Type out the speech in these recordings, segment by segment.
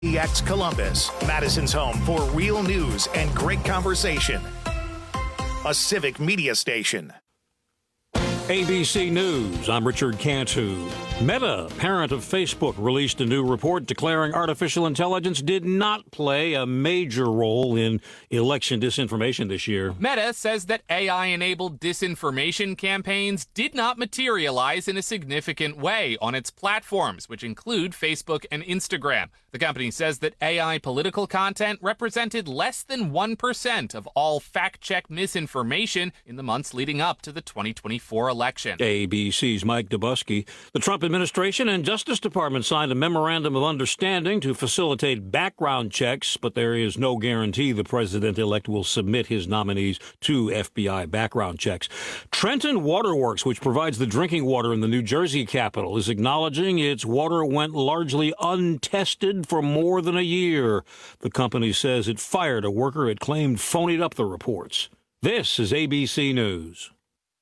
EX Columbus, Madison's home for real news and great conversation. A civic media station. ABC News, I'm Richard Cantu. Meta, parent of Facebook, released a new report declaring artificial intelligence did not play a major role in election disinformation this year. Meta says that AI-enabled disinformation campaigns did not materialize in a significant way on its platforms, which include Facebook and Instagram. The company says that AI political content represented less than 1% of all fact-check misinformation in the months leading up to the 2024 election. ABC's Mike Dubusky. The Trump administration and Justice Department signed a memorandum of understanding to facilitate background checks, but there is no guarantee the president-elect will submit his nominees to FBI background checks. Trenton Waterworks, which provides the drinking water in the New Jersey capital, is acknowledging its water went largely untested for more than a year. The company says it fired a worker it claimed phonied up the reports. This is ABC News.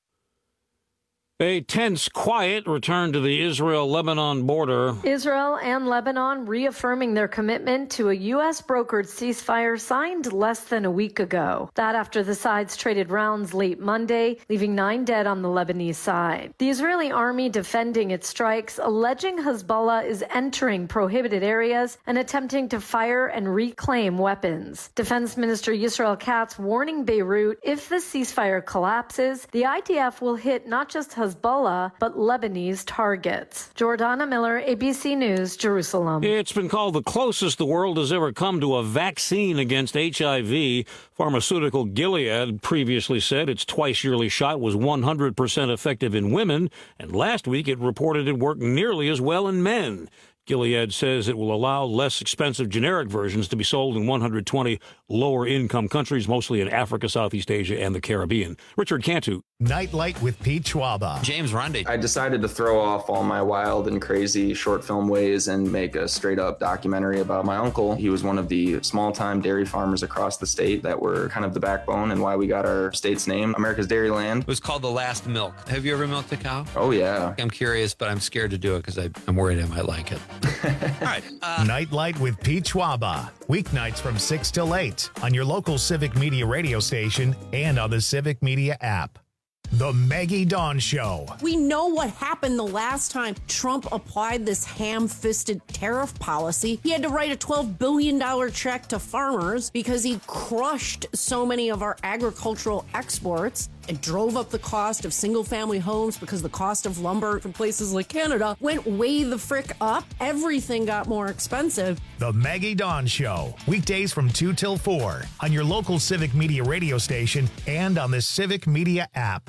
A tense quiet returned to the Israel-Lebanon border. Israel and Lebanon reaffirming their commitment to a U.S.-brokered ceasefire signed less than a week ago. That after the sides traded rounds late Monday, leaving 9 dead on the Lebanese side. The Israeli army defending its strikes, alleging Hezbollah is entering prohibited areas and attempting to fire and reclaim weapons. Defense Minister Yisrael Katz warning Beirut, if the ceasefire collapses, the IDF will hit not just Hezbollah, but Lebanese targets. Jordana Miller, ABC News, Jerusalem. It's been called the closest the world has ever come to a vaccine against HIV. Pharmaceutical Gilead previously said its twice-yearly shot was 100% effective in women, and last week it reported it worked nearly as well in men. Gilead says it will allow less expensive generic versions to be sold in 120 lower-income countries, mostly in Africa, Southeast Asia, and the Caribbean. Richard Cantu. Nightlight with Pete Schwaba. James Rundy. I decided to throw off all my wild and crazy short film ways and make a straight-up documentary about my uncle. He was one of the small-time dairy farmers across the state that were kind of the backbone and why we got our state's name, America's Dairyland. It was called The Last Milk. Have you ever milked a cow? Oh, yeah. I'm curious, but I'm scared to do it because I'm worried I might like it. All right. Nightlight with Pete Schwaba. Weeknights from 6 till 8 on your local Civic Media radio station and on the Civic Media app. The Maggie Dawn Show. We know what happened the last time Trump applied this ham-fisted tariff policy. He had to write a $12 billion check to farmers because he crushed so many of our agricultural exports and drove up the cost of single-family homes because the cost of lumber from places like Canada went way the frick up. Everything got more expensive. The Maggie Dawn Show. Weekdays from 2 till 4 on your local Civic Media radio station and on the Civic Media app.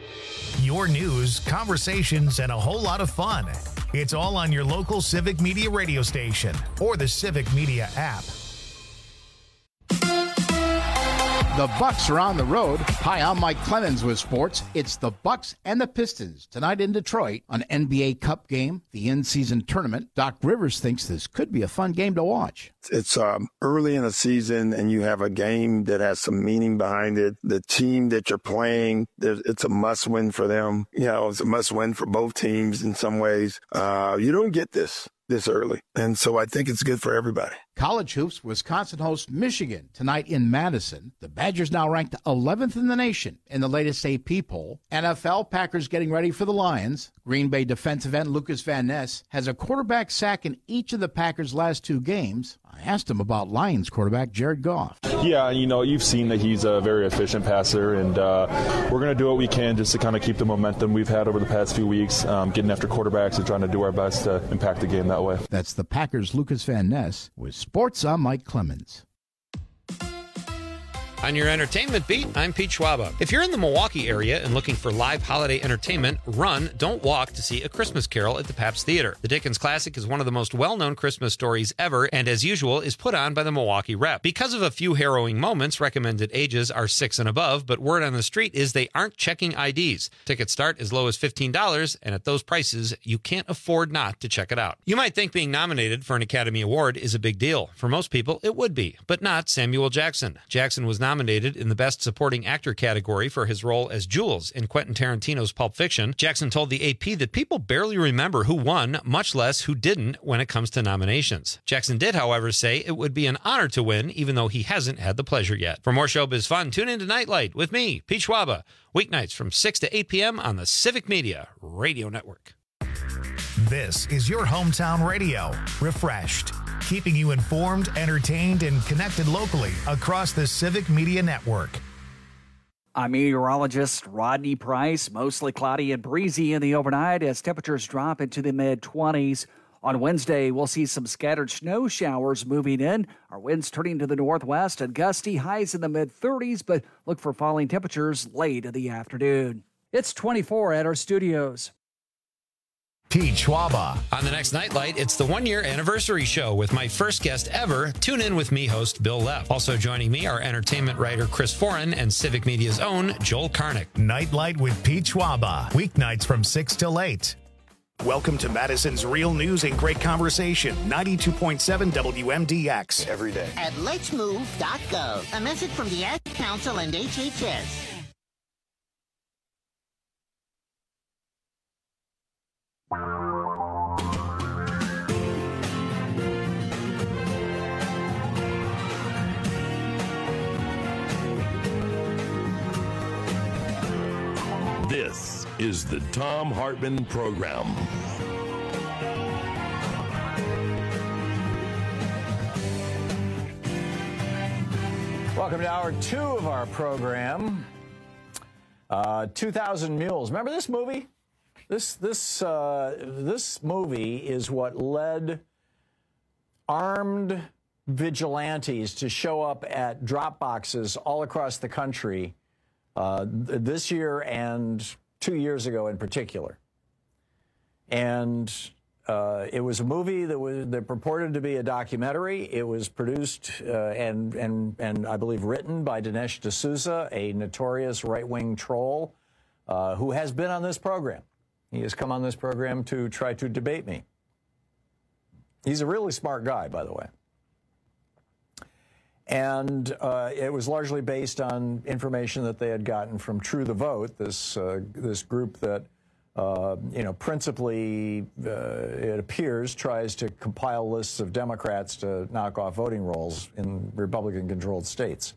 Your news, conversations, and a whole lot of fun. It's all on your local Civic Media radio station or the Civic Media app. The Bucks are on the road. Hi, I'm Mike Clemens with sports. It's the Bucks and the Pistons tonight in Detroit, an NBA Cup game, the in-season tournament. Doc Rivers thinks this could be a fun game to watch. It's early in the season, and you have a game that has some meaning behind it. The team that you're playing, it's a must-win for them. You know, it's a must-win for both teams in some ways. You don't get this early, and so I think it's good for everybody. College hoops, Wisconsin hosts Michigan tonight in Madison. The Badgers now ranked 11th in the nation in the latest AP poll. NFL, Packers getting ready for the Lions. Green Bay defensive end Lucas Van Ness has a quarterback sack in each of the Packers' last 2 games. I asked him about Lions quarterback Jared Goff. Yeah, you know, you've seen that he's a very efficient passer, and we're going to do what we can just to kind of keep the momentum we've had over the past few weeks, getting after quarterbacks and trying to do our best to impact the game that way. That's the Packers' Lucas Van Ness with Sports. I'm Mike Clemens. On your entertainment beat, I'm Pete Schwaba. If you're in the Milwaukee area and looking for live holiday entertainment, run, don't walk to see A Christmas Carol at the Pabst Theater. The Dickens classic is one of the most well-known Christmas stories ever, and as usual, is put on by the Milwaukee Rep. Because of a few harrowing moments, recommended ages are 6 and above, but word on the street is they aren't checking IDs. Tickets start as low as $15, and at those prices, you can't afford not to check it out. You might think being nominated for an Academy Award is a big deal. For most people, it would be, but not Samuel Jackson. Jackson was nominated nominated in the Best Supporting Actor category for his role as Jules in Quentin Tarantino's Pulp Fiction. Jackson told the AP that people barely remember who won, much less who didn't when it comes to nominations. Jackson did, however, say it would be an honor to win, even though he hasn't had the pleasure yet. For more showbiz fun, tune in to Nightlight with me, Pete Schwaba, weeknights from 6 to 8 p.m. on the Civic Media Radio Network. This is your hometown radio, Refreshed, keeping you informed, entertained, and connected locally across the Civic Media Network. I'm meteorologist Rodney Price. Mostly cloudy and breezy in the overnight as temperatures drop into the mid-20s. On Wednesday, we'll see some scattered snow showers moving in. Our winds turning to the northwest and gusty, highs in the mid-30s, but look for falling temperatures late in the afternoon. It's 24 at our studios. Pete Schwaba. On the next Nightlight, it's the one-year anniversary show with my first guest ever. Tune in with me, host Bill Leff. Also joining me are entertainment writer Chris Foran and Civic Media's own Joel Karnick. Nightlight with Pete Schwaba, weeknights from 6 till 8. Welcome to Madison's Real News and Great Conversation, 92.7 WMDX. Every day. At letsmove.gov. A message from the Ad Council and HHS. This is the Thom Hartmann Program. Welcome to hour 2 of our program. 2,000 Mules. Remember this movie? This movie is what led armed vigilantes to show up at drop boxes all across the country this year and 2 years ago in particular. And it was a movie that purported to be a documentary. It was produced and I believe written by Dinesh D'Souza, a notorious right-wing troll who has been on this program. He has come on this program to try to debate me. He's a really smart guy, by the way. And it was largely based on information that they had gotten from True the Vote, this group that, principally, it appears, tries to compile lists of Democrats to knock off voting rolls in Republican-controlled states.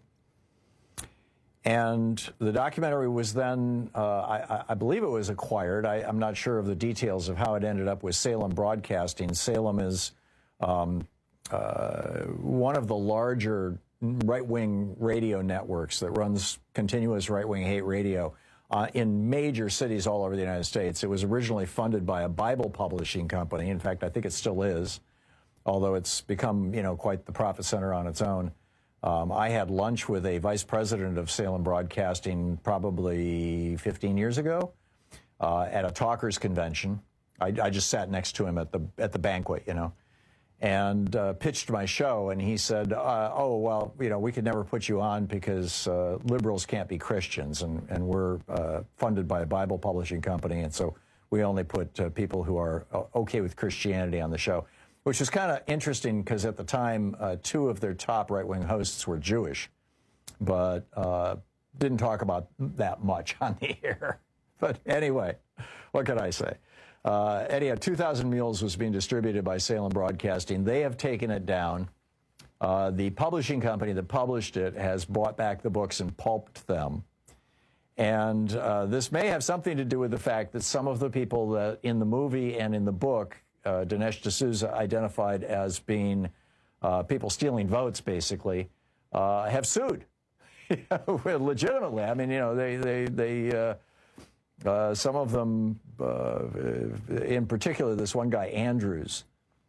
And the documentary was then, I believe it was acquired. I'm not sure of the details of how it ended up with Salem Broadcasting. Salem is one of the larger right-wing radio networks that runs continuous right-wing hate radio in major cities all over the United States. It was originally funded by a Bible publishing company. In fact, I think it still is, although it's become, quite the profit center on its own. I had lunch with a vice president of Salem Broadcasting probably 15 years ago at a talkers convention. I just sat next to him at the banquet, and pitched my show. And he said, we could never put you on because liberals can't be Christians, and we're funded by a Bible publishing company, and so we only put people who are okay with Christianity on the show. Which is kind of interesting because at the time, 2 of their top right-wing hosts were Jewish, but didn't talk about that much on the air. But anyway, what can I say? Anyhow, 2,000 Mules was being distributed by Salem Broadcasting. They have taken it down. The publishing company that published it has bought back the books and pulped them. And this may have something to do with the fact that some of the people that in the movie and in the book Dinesh D'Souza identified as being people stealing votes, basically, have sued legitimately. I mean, they some of them, in particular, this one guy Andrews,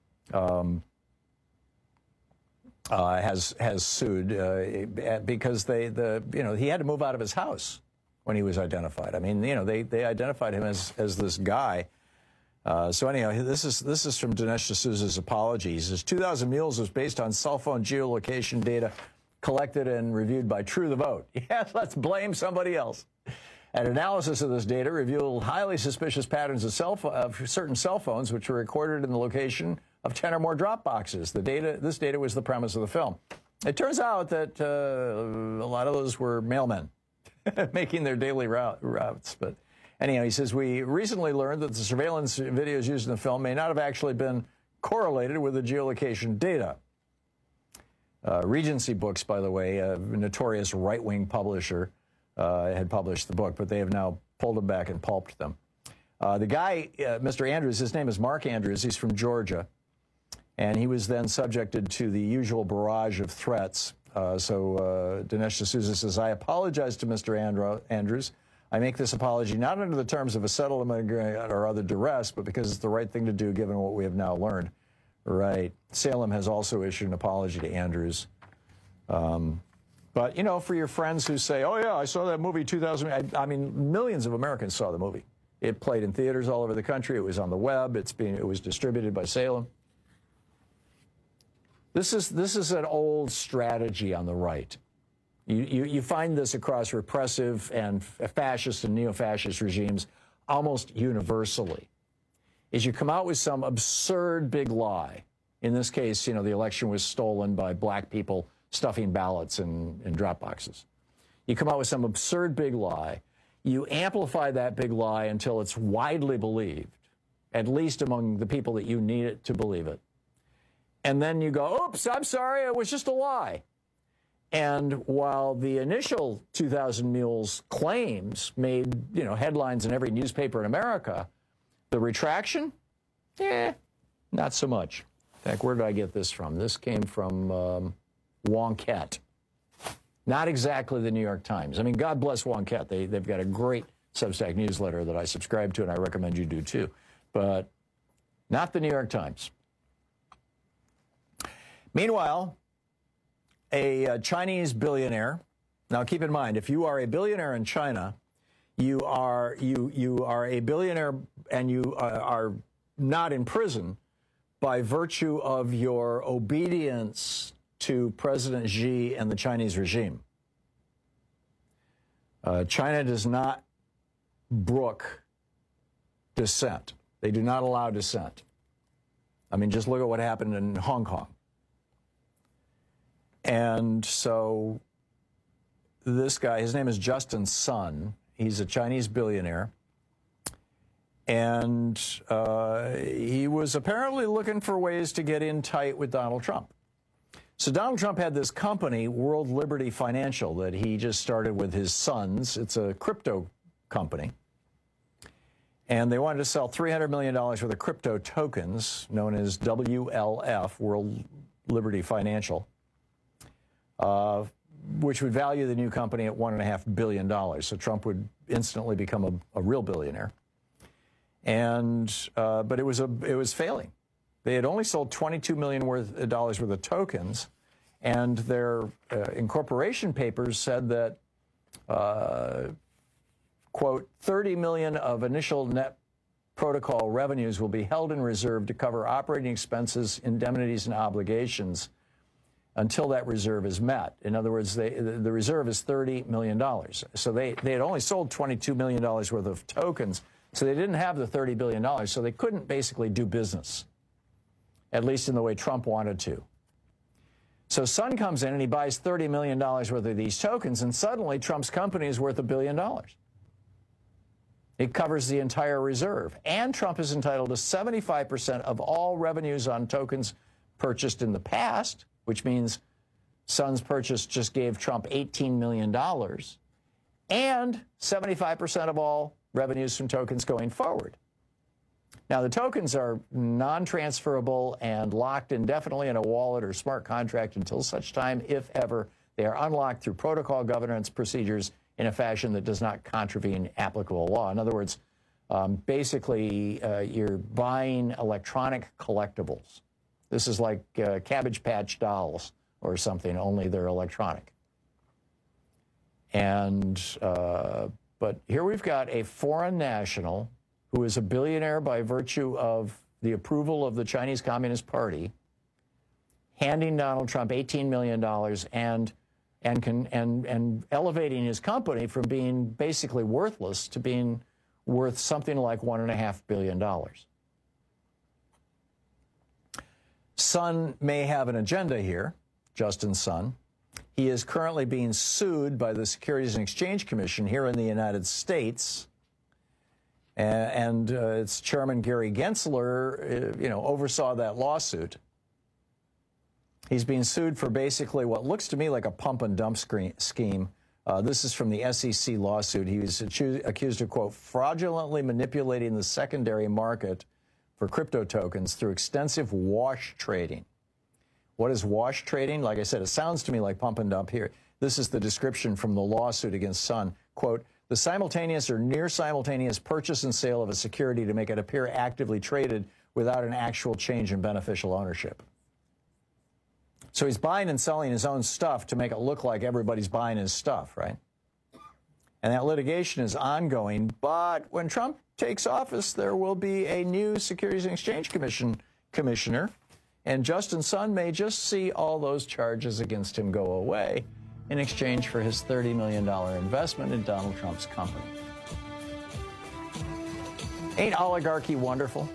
has sued because he had to move out of his house when he was identified. I mean, they identified him as this guy. So anyhow, this is from Dinesh D'Souza's apologies. His 2,000 Mules was based on cell phone geolocation data collected and reviewed by True the Vote. Yes, let's blame somebody else. An analysis of this data revealed highly suspicious patterns of certain cell phones, which were recorded in the location of 10 or more drop boxes. This data was the premise of the film. It turns out that a lot of those were mailmen making their daily routes. But anyhow, he says, we recently learned that the surveillance videos used in the film may not have actually been correlated with the geolocation data. Regency Books, by the way, a notorious right-wing publisher, had published the book, but they have now pulled them back and pulped them. The guy, Mr. Andrews, his name is Mark Andrews. He's from Georgia. And he was then subjected to the usual barrage of threats. So Dinesh D'Souza says, I apologize to Mr. Andrews. I make this apology not under the terms of a settlement or other duress, but because it's the right thing to do given what we have now learned. Right. Salem has also issued an apology to Andrews. But, you know, for your friends who say, oh, yeah, I saw that movie 2000. I mean, millions of Americans saw the movie. It played in theaters all over the country. It was on the web. It was distributed by Salem. This is an old strategy on the right. You find this across repressive and fascist and neo-fascist regimes almost universally. Is you come out with some absurd big lie. In this case, you know, the election was stolen by black people stuffing ballots in drop boxes. You come out with some absurd big lie. You amplify that big lie until it's widely believed, at least among the people that you need it to believe it. And then you go, oops, I'm sorry, it was just a lie. And while the initial 2000 Mules claims made, you know, headlines in every newspaper in America, the retraction, not so much. In fact, where did I get this from? This came from Wonkette. Not exactly the New York Times. I mean, God bless Wonkette. They've got a great Substack newsletter that I subscribe to, and I recommend you do too. But not the New York Times. Meanwhile, a Chinese billionaire. Now, keep in mind, if you are a billionaire in China, you are a billionaire and you are not in prison by virtue of your obedience to President Xi and the Chinese regime. China does not brook dissent. They do not allow dissent. I mean, just look at what happened in Hong Kong. And so this guy, his name is Justin Sun. He's a Chinese billionaire. And he was apparently looking for ways to get in tight with Donald Trump. So Donald Trump had this company, World Liberty Financial, that he just started with his sons. It's a crypto company. And they wanted to sell $300 million worth of crypto tokens, known as WLF, World Liberty Financial, which would value the new company at $1.5 billion. So Trump would instantly become a real billionaire. And but it was failing. They had only sold $22 million worth of tokens, and their incorporation papers said that, quote, 30 million of initial net protocol revenues will be held in reserve to cover operating expenses, indemnities, and obligations until that reserve is met. In other words, the reserve is $30 million. So they had only sold $22 million worth of tokens, so they didn't have the $30 billion, so they couldn't basically do business, at least in the way Trump wanted to. So Sun comes in and he buys $30 million worth of these tokens, and suddenly Trump's company is worth $1 billion. It covers the entire reserve. And Trump is entitled to 75% of all revenues on tokens purchased in the past, which means Sun's purchase just gave Trump $18 million, and 75% of all revenues from tokens going forward. Now, the tokens are non-transferable and locked indefinitely in a wallet or smart contract until such time, if ever, they are unlocked through protocol governance procedures in a fashion that does not contravene applicable law. In other words, basically, you're buying electronic collectibles. This is like Cabbage Patch dolls or something, only they're electronic. And, but here we've got a foreign national who is a billionaire by virtue of the approval of the Chinese Communist Party, handing Donald Trump $18 million and elevating his company from being basically worthless to being worth something like $1.5 billion. Sun may have an agenda here. Justin Sun. He is currently being sued by the Securities and Exchange Commission here in the United States. And its chairman, Gary Gensler, oversaw that lawsuit. He's being sued for basically what looks to me like a pump and dump scheme. This is from the SEC lawsuit. He was accused of, quote, fraudulently manipulating the secondary market for crypto tokens through extensive wash trading. What is wash trading? Like I said, it sounds to me like pump and dump here. This is the description from the lawsuit against Sun. Quote, the simultaneous or near simultaneous purchase and sale of a security to make it appear actively traded without an actual change in beneficial ownership. So he's buying and selling his own stuff to make it look like everybody's buying his stuff, right? And that litigation is ongoing. But when Trump takes office, there will be a new Securities and Exchange Commission commissioner. And Justin Sun may just see all those charges against him go away in exchange for his $30 million investment in Donald Trump's company. Ain't oligarchy wonderful?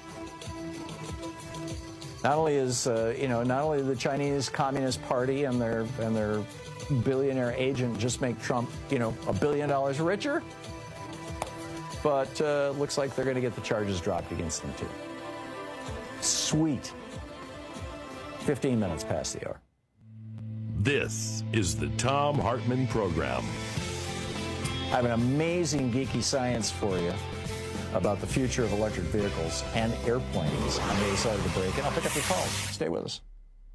Not only is, not only the Chinese Communist Party and their billionaire agent just make Trump, $1 billion richer, but looks like they're going to get the charges dropped against them too. Sweet. 15 minutes past the hour. This is the Thom Hartmann Program. I have an amazing geeky science for you about the future of electric vehicles and airplanes on the other side of the break, and I'll pick up your calls. Stay with us.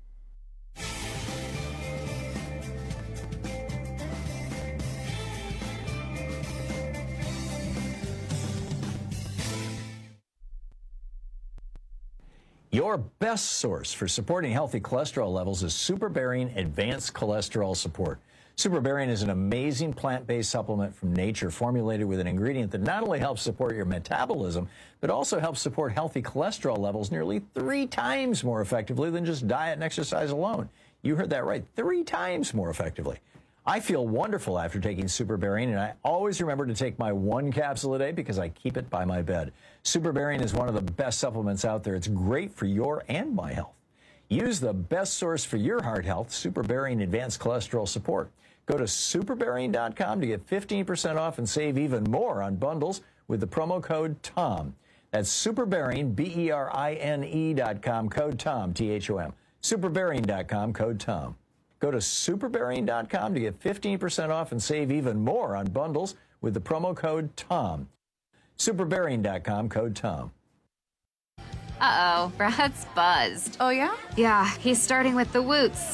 Your best source for supporting healthy cholesterol levels is SuperBarian Advanced Cholesterol Support. SuperBarian is an amazing plant-based supplement from nature formulated with an ingredient that not only helps support your metabolism, but also helps support healthy cholesterol levels nearly 3 times more effectively than just diet and exercise alone. You heard that right, 3 times more effectively. I feel wonderful after taking SuperBarian, and I always remember to take my 1 capsule a day because I keep it by my bed. SuperBarian is one of the best supplements out there. It's great for your and my health. Use the best source for your heart health, SuperBarian Advanced Cholesterol Support. Go to superbarian.com to get 15% off and save even more on bundles with the promo code TOM. That's SuperBarian, BERINE.com, code TOM, THOM. SuperBarian.com, code TOM. Go to superbarian.com to get 15% off and save even more on bundles with the promo code TOM. Superbarian.com, code TOM. Uh-oh, Brad's buzzed. Oh, yeah? Yeah, he's starting with the woots.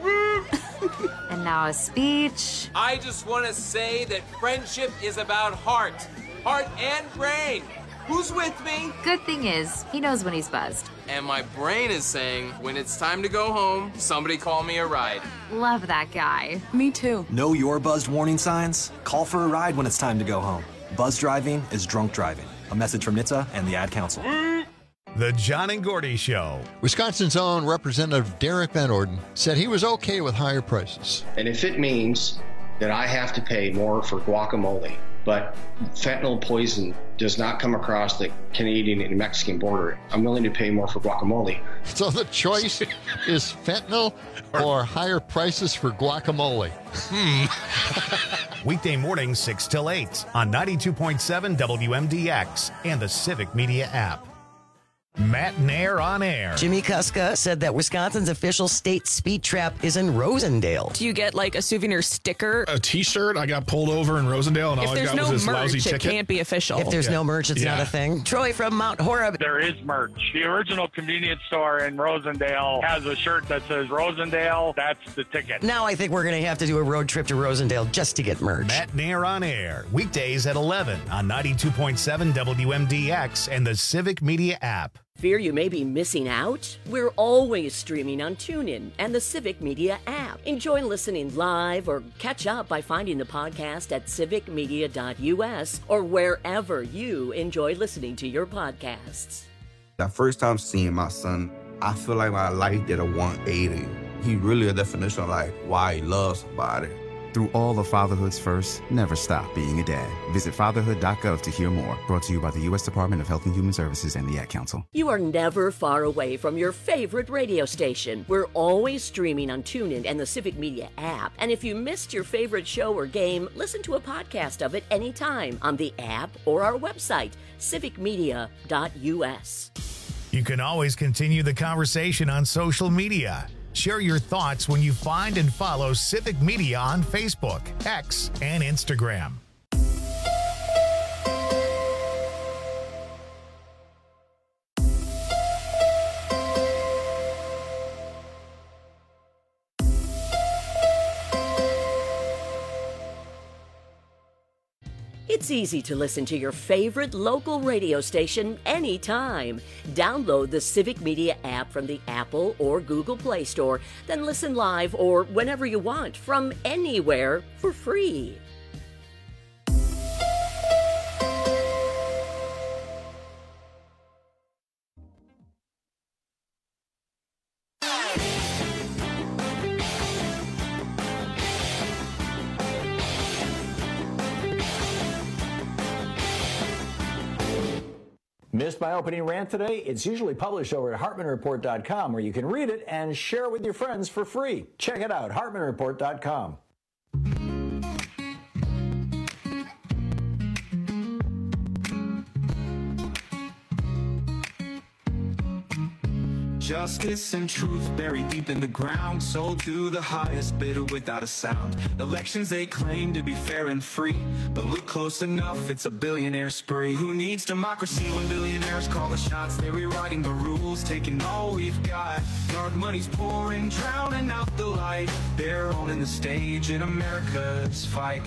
And now a speech. I just want to say that friendship is about heart and brain. Who's with me? Good thing is, he knows when he's buzzed. And my brain is saying, when it's time to go home, somebody call me a ride. Love that guy. Me too. Know your buzzed warning signs? Call for a ride when it's time to go home. Buzz driving is drunk driving. A message from NHTSA and the Ad Council. The John and Gordy Show. Wisconsin's own Representative Derek Van Orden said he was okay with higher prices. And if it means that I have to pay more for guacamole, but fentanyl poison does not come across the Canadian and Mexican border, I'm willing to pay more for guacamole. So the choice is fentanyl or higher prices for guacamole. Weekday mornings 6 till 8 on 92.7 WMDX and the Civic Media app. Matt Nair on air. Jimmy Kuska said that Wisconsin's official state speed trap is in Rosendale. Do you get like a souvenir sticker? A t-shirt? I got pulled over in Rosendale and all I got was this lousy ticket. If there's no merch, it can't be official. If there's no merch, it's not a thing. Troy from Mount Horeb. There is merch. The original convenience store in Rosendale has a shirt that says Rosendale. That's the ticket. Now I think we're going to have to do a road trip to Rosendale just to get merch. Matt Nair on air. Weekdays at 11 on 92.7 WMDX and the Civic Media app. Fear you may be missing out? We're always streaming on TuneIn and the Civic Media app. Enjoy listening live or catch up by finding the podcast at civicmedia.us or wherever you enjoy listening to your podcasts. The first time seeing my son, I feel like my life did a 180. He really a definition of like why he loves somebody. Through all of fatherhood's firsts, never stop being a dad. Visit fatherhood.gov to hear more. Brought to you by the U.S. Department of Health and Human Services and the Ad Council. You are never far away from your favorite radio station. We're always streaming on TuneIn and the Civic Media app. And if you missed your favorite show or game, listen to a podcast of it anytime on the app or our website, civicmedia.us. You can always continue the conversation on social media. Share your thoughts when you find and follow Civic Media on Facebook, X, and Instagram. It's easy to listen to your favorite local radio station anytime. Download the Civic Media app from the Apple or Google Play Store, then listen live or whenever you want from anywhere for free. Missed my opening rant today? It's usually published over at HartmanReport.com, where you can read it and share it with your friends for free. Check it out, HartmanReport.com. Justice and truth buried deep in the ground, sold to the highest bidder without a sound. Elections they claim to be fair and free, but look close enough, it's a billionaire spree. Who needs democracy when billionaires call the shots? They're rewriting the rules, taking all we've got. Dark money's pouring, drowning out the light. They're owning the stage in America's fight.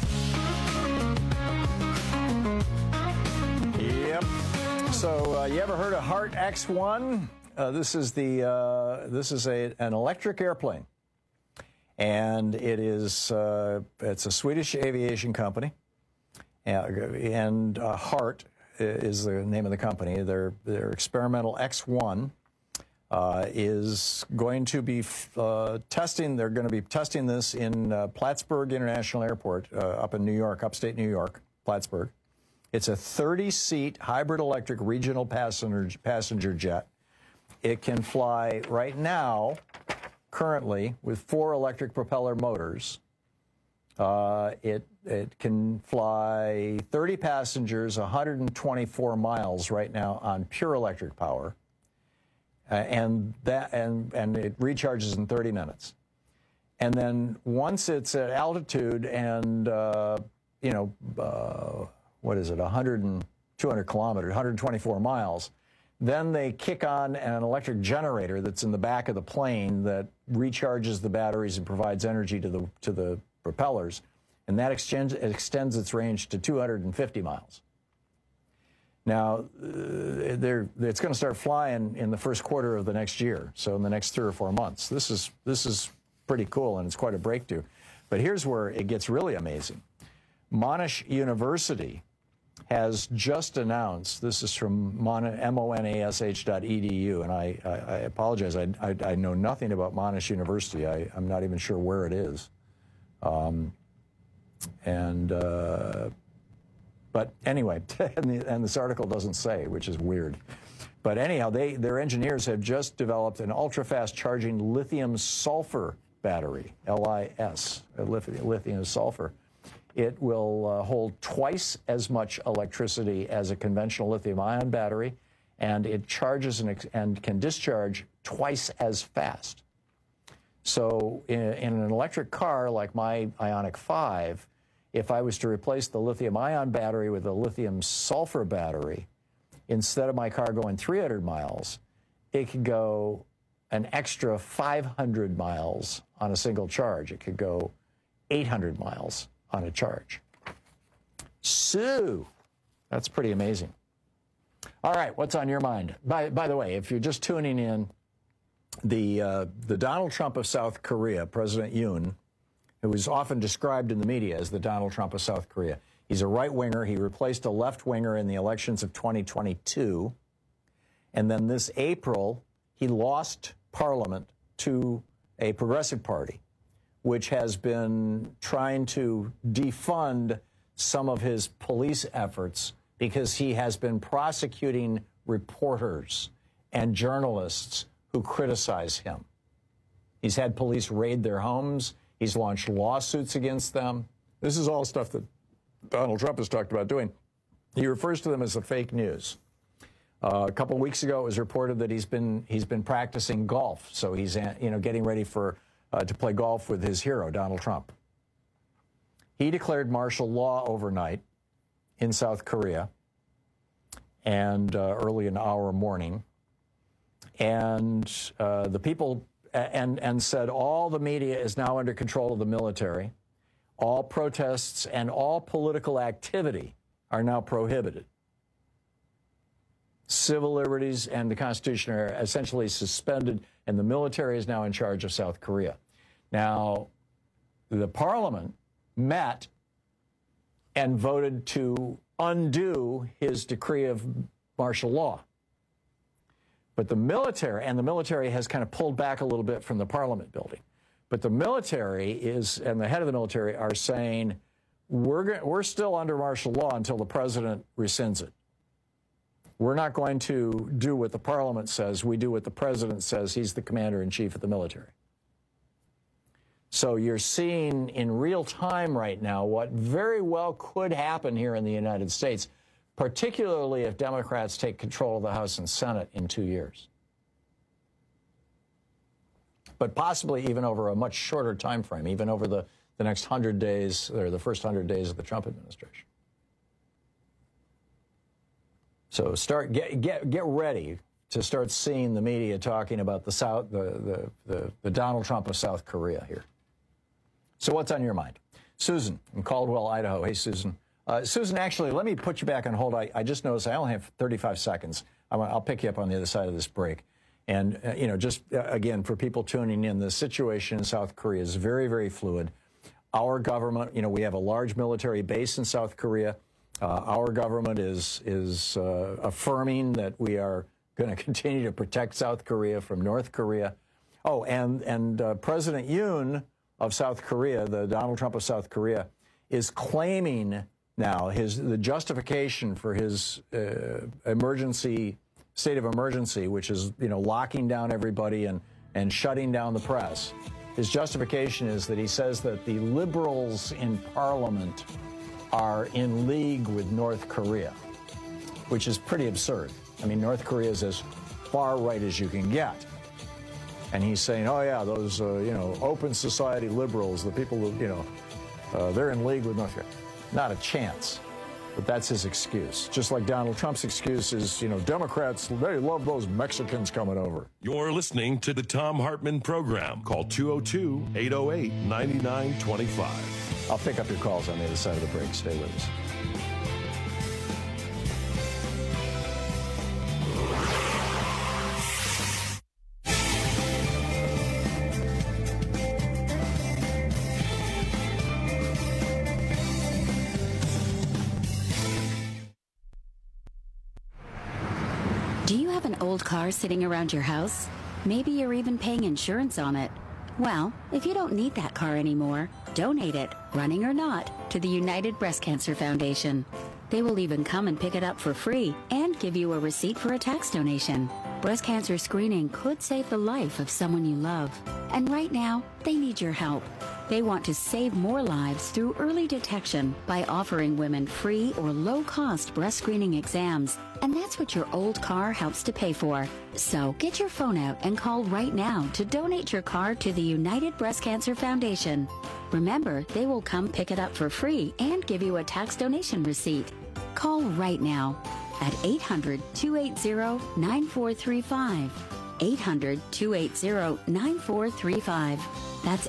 Yep. So you ever heard of Heart X1? This is an electric airplane, and it's a Swedish aviation company, and Heart is the name of the company. Their experimental X1 is going to be testing. They're going to be testing this in Plattsburgh International Airport up in New York, upstate New York, Plattsburgh. It's a 30-seat hybrid electric regional passenger jet. It can fly right now, currently, with 4 electric propeller motors. It can fly 30 passengers, 124 miles right now on pure electric power, and it recharges in 30 minutes. And then once it's at altitude and 200 kilometers, 124 miles. Then they kick on an electric generator that's in the back of the plane that recharges the batteries and provides energy to the propellers, and that extends its range to 250 miles. Now, it's going to start flying in the first quarter of the next year, so in the next 3 or 4 months. This is pretty cool, and it's quite a breakthrough. But here's where it gets really amazing. Monash University has just announced, this is from monash.edu, and I apologize, I know nothing about Monash University. I'm not even sure where it is. But anyway, and this article doesn't say, which is weird. But anyhow, their engineers have just developed an ultra-fast charging lithium-sulfur battery, LIS, lithium-sulfur. It will hold twice as much electricity as a conventional lithium-ion battery, and it charges and can discharge twice as fast. So in an electric car like my Ioniq 5, if I was to replace the lithium-ion battery with a lithium-sulfur battery, instead of my car going 300 miles, it could go an extra 500 miles on a single charge. It could go 800 miles on a charge. So, that's pretty amazing. All right, what's on your mind? By the way, if you're just tuning in, the Donald Trump of South Korea, President Yoon, who is often described in the media as the Donald Trump of South Korea, he's a right-winger. He replaced a left-winger in the elections of 2022. And then this April, he lost parliament to a progressive party, which has been trying to defund some of his police efforts because he has been prosecuting reporters and journalists who criticize him. He's had police raid their homes. He's launched lawsuits against them. This is all stuff that Donald Trump has talked about doing. He refers to them as the fake news. A couple of weeks ago, it was reported that he's been practicing golf, so he's getting ready for to play golf with his hero, Donald Trump. He declared martial law overnight in South Korea, and early in our morning, and the people and said all the media is now under control of the military. All protests and all political activity are now prohibited. Civil liberties and the Constitution are essentially suspended, and the military is now in charge of South Korea. Now, the parliament met and voted to undo his decree of martial law. But the military has kind of pulled back a little bit from the parliament building. But the military and the head of the military are saying, we're still under martial law until the president rescinds it. We're not going to do what the parliament says. We do what the president says. He's the commander-in-chief of the military. So you're seeing in real time right now what very well could happen here in the United States, particularly if Democrats take control of the House and Senate in 2 years. But possibly even over a much shorter time frame, even over the next 100 days, or the first 100 days of the Trump administration. So get ready to start seeing the media talking about the Donald Trump of South Korea here. So what's on your mind? Susan in Caldwell, Idaho. Hey, Susan. Susan, actually, let me put you back on hold. I just noticed I only have 35 seconds. I'll pick you up on the other side of this break. And, just again, for people tuning in, the situation in South Korea is very, very fluid. Our government, we have a large military base in South Korea. Our government is affirming that we are going to continue to protect South Korea from North Korea. Oh, and President Yoon of South Korea, the Donald Trump of South Korea, is claiming now the justification for his state of emergency, which is, locking down everybody and shutting down the press. His justification is that he says that the liberals in Parliament are in league with North Korea, which is pretty absurd. I mean, North Korea is as far right as you can get. And he's saying, oh, yeah, those, open society liberals, the people who, they're in league with North Korea. Not a chance. But that's his excuse. Just like Donald Trump's excuse is, Democrats, they love those Mexicans coming over. You're listening to the Thom Hartmann Program. Call 202-808-9925. I'll pick up your calls on the other side of the break. Stay with us. Do you have an old car sitting around your house? Maybe you're even paying insurance on it. Well, if you don't need that car anymore, donate it, running or not, to the United Breast Cancer Foundation. They will even come and pick it up for free and give you a receipt for a tax donation. Breast cancer screening could save the life of someone you love. And right now, they need your help. They want to save more lives through early detection by offering women free or low-cost breast screening exams. And that's what your old car helps to pay for. So get your phone out and call right now to donate your car to the United Breast Cancer Foundation. Remember, they will come pick it up for free and give you a tax donation receipt. Call right now at 800-280-9435. 800-280-9435. That's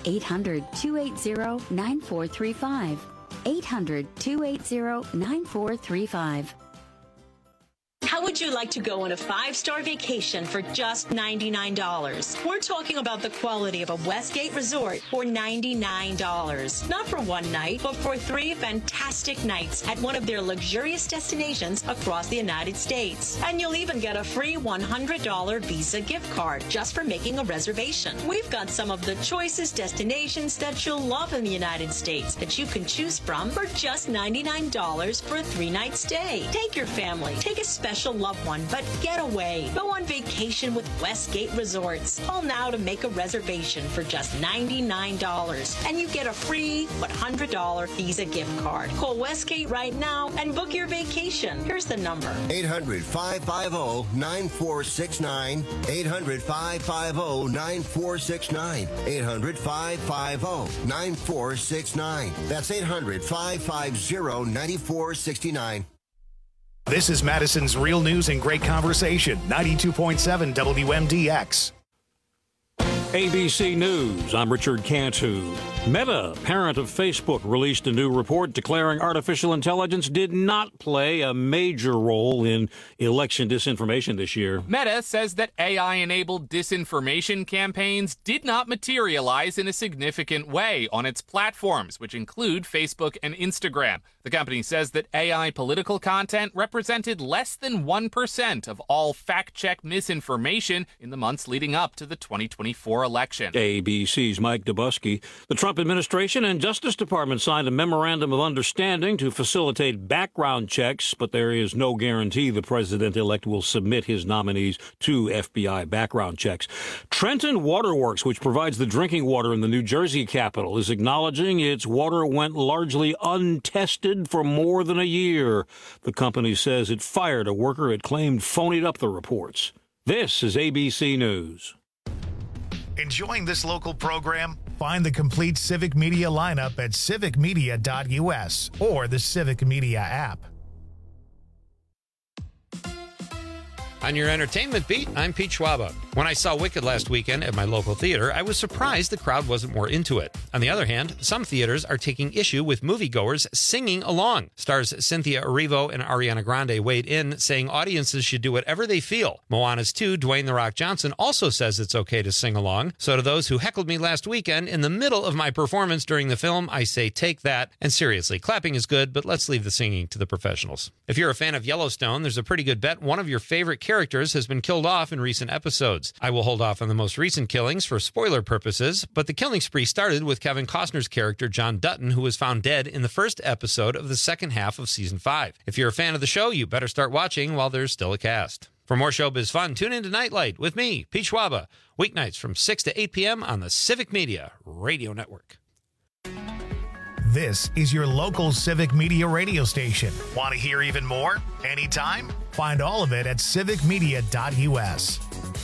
800-280-9435. 800-280-9435. How would you like to go on a 5-star vacation for just $99? We're talking about the quality of a Westgate resort for $99. Not for one night, but for 3 fantastic nights at one of their luxurious destinations across the United States. And you'll even get a free $100 Visa gift card just for making a reservation. We've got some of the choicest destinations that you'll love in the United States that you can choose from for just $99 for a 3-night stay. Take your family, take a special loved one, but get away. Go on vacation with Westgate Resorts. Call now to make a reservation for just $99, and you get a free $100 Visa gift card. Call Westgate right now and book your vacation. Here's the number. 800-550-9469. 800-550-9469. 800-550-9469. That's 800-550-9469. This is Madison's Real News and Great Conversation, 92.7 WMDX. ABC News, I'm Richard Cantu. Meta, parent of Facebook, released a new report declaring artificial intelligence did not play a major role in election disinformation this year. Meta says that AI-enabled disinformation campaigns did not materialize in a significant way on its platforms, which include Facebook and Instagram. The company says that AI political content represented less than 1% of all fact-check misinformation in the months leading up to the 2024 election. ABC's Mike Dubusky. The Trump administration and Justice Department signed a memorandum of understanding to facilitate background checks, but there is no guarantee the president-elect will submit his nominees to FBI background checks. Trenton Waterworks, which provides the drinking water in the New Jersey capital, is acknowledging its water went largely untested for more than a year. The company says it fired a worker it claimed phonied up the reports. This is ABC News. Enjoying this local program? Find the complete Civic Media lineup at civicmedia.us or the Civic Media app. On your entertainment beat, I'm Pete Schwaba. When I saw Wicked last weekend at my local theater, I was surprised the crowd wasn't more into it. On the other hand, some theaters are taking issue with moviegoers singing along. Stars Cynthia Erivo and Ariana Grande weighed in, saying audiences should do whatever they feel. Moana's 2, Dwayne "The Rock" Johnson, also says it's okay to sing along. So to those who heckled me last weekend in the middle of my performance during the film, I say take that. And seriously, clapping is good, but let's leave the singing to the professionals. If you're a fan of Yellowstone, there's a pretty good bet one of your favorite characters has been killed off in recent episodes. I will hold off on the most recent killings for spoiler purposes, but the killing spree started with Kevin Costner's character John Dutton, who was found dead in the first episode of the second half of season 5. If you're a fan of the show, you better start watching while there's still a cast. For more showbiz fun, tune in to Nightlight with me, Pete Schwaba, weeknights from 6 to 8 p.m. on the Civic Media Radio Network. This is your local Civic Media radio station. Want to hear even more? Anytime? Find all of it at civicmedia.us.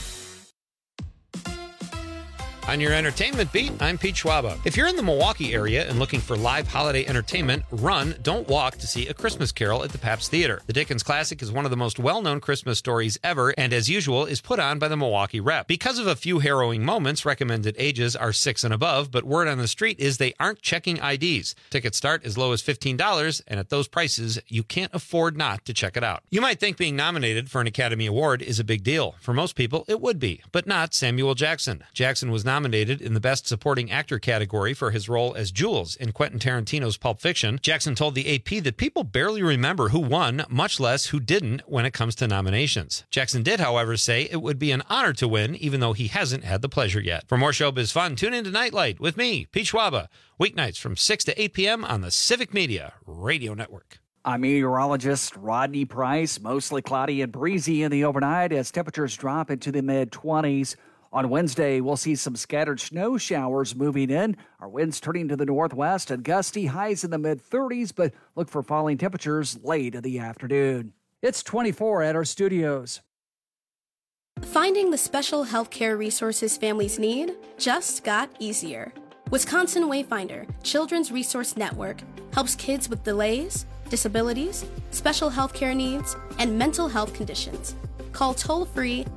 On your entertainment beat, I'm Pete Schwaba. If you're in the Milwaukee area and looking for live holiday entertainment, run, don't walk to see A Christmas Carol at the Pabst Theater. The Dickens classic is one of the most well-known Christmas stories ever, and as usual, is put on by the Milwaukee Rep. Because of a few harrowing moments, recommended ages are 6 and above, but word on the street is they aren't checking IDs. Tickets start as low as $15, and at those prices, you can't afford not to check it out. You might think being nominated for an Academy Award is a big deal. For most people, it would be, but not Samuel Jackson. Jackson was nominated in the Best Supporting Actor category for his role as Jules in Quentin Tarantino's Pulp Fiction. Jackson told the AP that people barely remember who won, much less who didn't when it comes to nominations. Jackson did, however, say it would be an honor to win, even though he hasn't had the pleasure yet. For more showbiz fun, tune in to Nightlight with me, Pete Schwaba, weeknights from 6 to 8 p.m. on the Civic Media Radio Network. I'm meteorologist Rodney Price. Mostly cloudy and breezy in the overnight as temperatures drop into the mid-20s. On Wednesday, we'll see some scattered snow showers moving in. Our winds turning to the northwest and gusty, highs in the mid-30s, but look for falling temperatures late in the afternoon. It's 24 at our studios. Finding the special healthcare resources families need just got easier. Wisconsin Wayfinder Children's Resource Network helps kids with delays, disabilities, special healthcare needs, and mental health conditions. Call toll-free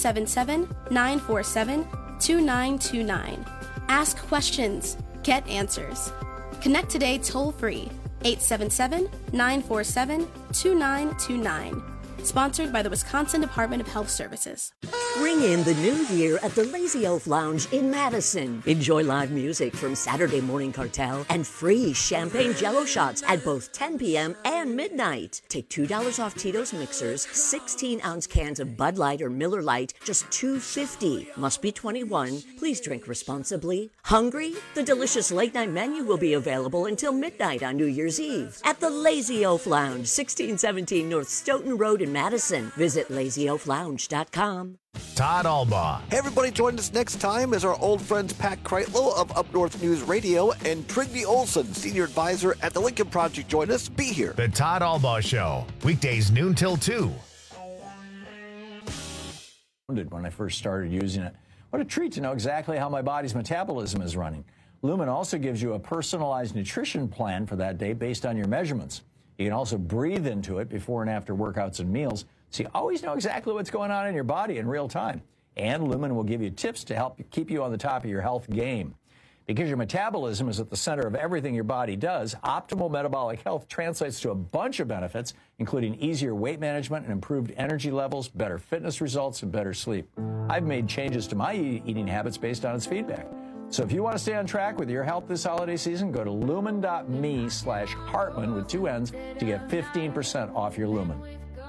877-947-2929. Ask questions. Get answers. Connect today toll-free 877-947-2929. Sponsored by the Wisconsin Department of Health Services. Ring in the new year at the Lazy Elf Lounge in Madison. Enjoy live music from Saturday Morning Cartel and free champagne Jell-O shots at both 10 p.m. and midnight. Take $2 off Tito's mixers, 16-ounce cans of Bud Light or Miller Lite, just $2.50. Must be 21. Please drink responsibly. Hungry? The delicious late-night menu will be available until midnight on New Year's Eve at the Lazy Elf Lounge, 1617 North Stoughton Road in Madison. Visit LazyElfLounge.com. Todd Albaugh. Hey, everybody, join us next time as our old friends Pat Kreitlow of Up North News Radio and Trigby Olson, Senior Advisor at the Lincoln Project, join us. Be here. The Todd Albaugh Show, weekdays noon till 2. When I first started using it, what a treat to know exactly how my body's metabolism is running. Lumen also gives you a personalized nutrition plan for that day based on your measurements. You can also breathe into it before and after workouts and meals, so you always know exactly what's going on in your body in real time. And Lumen will give you tips to help keep you on the top of your health game. Because your metabolism is at the center of everything your body does, optimal metabolic health translates to a bunch of benefits, including easier weight management and improved energy levels, better fitness results, and better sleep. I've made changes to my eating habits based on its feedback. So if you want to stay on track with your health this holiday season, go to lumen.me/Hartman with 2 N's to get 15% off your Lumen.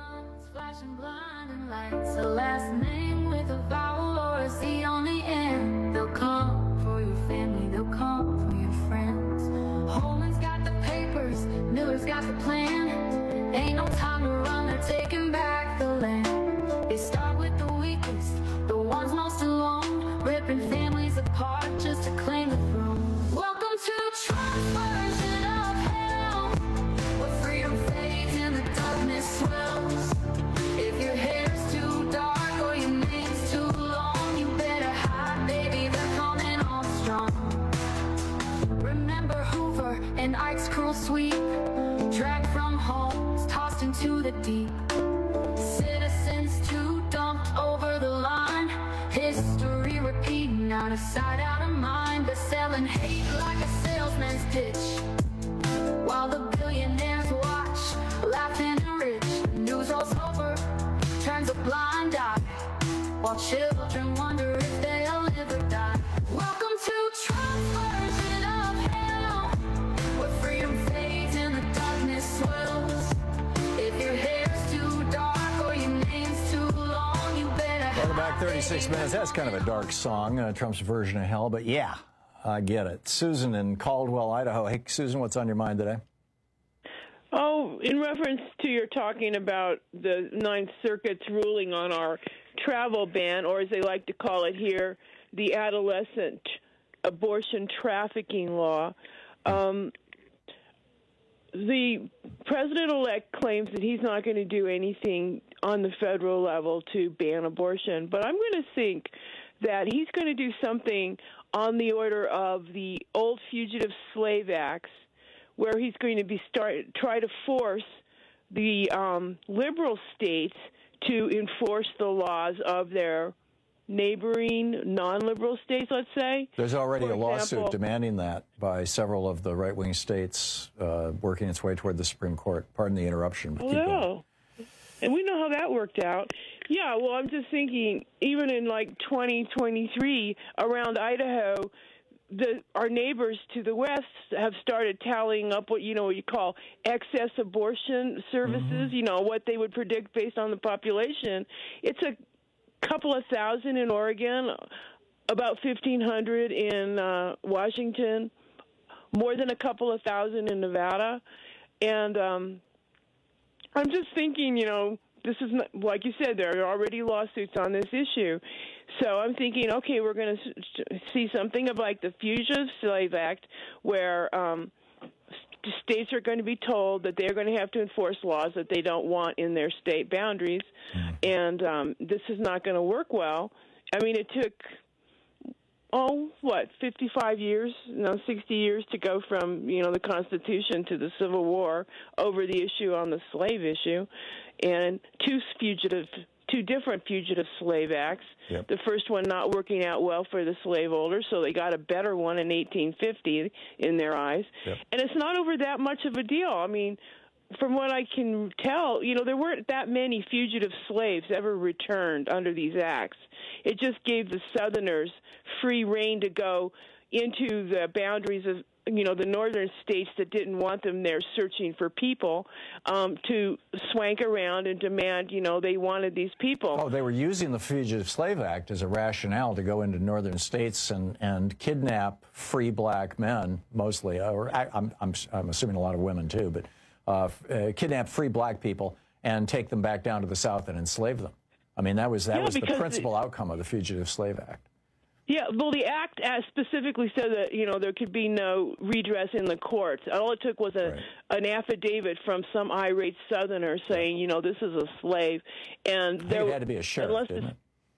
The last name with a vowel or is the only end. They'll come for your family, they'll come for your friends. Holman's got the papers, Miller's got the plan. Ain't no time to run, they're taking back the land. They start with the weakest, the ones most alone, ripping families apart just to claim the throne. Welcome to Trump's version of hell, where freedom fades and the darkness swells. If your hair's too dark or your name's too long, you better hide, baby, they're coming on strong. Remember Hoover and Ike's cruel sweep, dragged from homes, tossed into the deep. Citizens too dumped over the line, history repeating, out of sight, out of mind. But selling hate like a salesman's pitch, while the billionaires watch, laughing and rich. News all's over, turns a blind eye, while children wonder if they'll live or die. Welcome to Trump's version of hell, where freedom fades and the darkness swells. If your hair's too dark or your name's too long, you better. Welcome back, 36 minutes. That's kind of a dark song, Trump's version of hell, but yeah, I get it. Susan in Caldwell, Idaho. Hey, Susan, what's on your mind today? Oh, in reference to your talking about the Ninth Circuit's ruling on our travel ban, or as they like to call it here, the adolescent abortion trafficking law, the president-elect claims that he's not going to do anything on the federal level to ban abortion, but I'm going to think that he's going to do something on the order of the old Fugitive Slave Acts, where he's going to be try to force the liberal states to enforce the laws of their neighboring non-liberal states, let's say. There's already a lawsuit demanding that by several of the right-wing states working its way toward the Supreme Court. Pardon the interruption. But keep going. And we know how that worked out. Yeah, well, I'm just thinking, even in like 2023, around Idaho, our neighbors to the west have started tallying up what you call excess abortion services, what they would predict based on the population. It's a couple of thousand in Oregon, about 1,500 in Washington, more than a couple of thousand in Nevada. And I'm just thinking, this is not, like you said, there are already lawsuits on this issue. So I'm thinking, okay, we're going to see something of like the Fugitive Slave Act, where states are going to be told that they're going to have to enforce laws that they don't want in their state boundaries, and this is not going to work well. I mean, it took, 55 years, 60 years to go from, the Constitution to the Civil War over the issue on the slave issue, and two different Fugitive Slave Acts. Yep. The first one not working out well for the slaveholders, so they got a better one in 1850 in their eyes. Yep. And it's not over that much of a deal. I mean, from what I can tell, there weren't that many fugitive slaves ever returned under these acts. It just gave the Southerners free rein to go into the boundaries of, the northern states that didn't want them there searching for people, to swank around and demand, they wanted these people. Oh, they were using the Fugitive Slave Act as a rationale to go into northern states and kidnap free black men, mostly, or I'm assuming a lot of women too, but kidnap free black people and take them back down to the South and enslave them. I mean, that was the principal outcome of the Fugitive Slave Act. Yeah, well, the act specifically said that, there could be no redress in the courts. All it took was an affidavit from some irate Southerner saying, this is a slave. And there it had to be a sheriff, didn't it?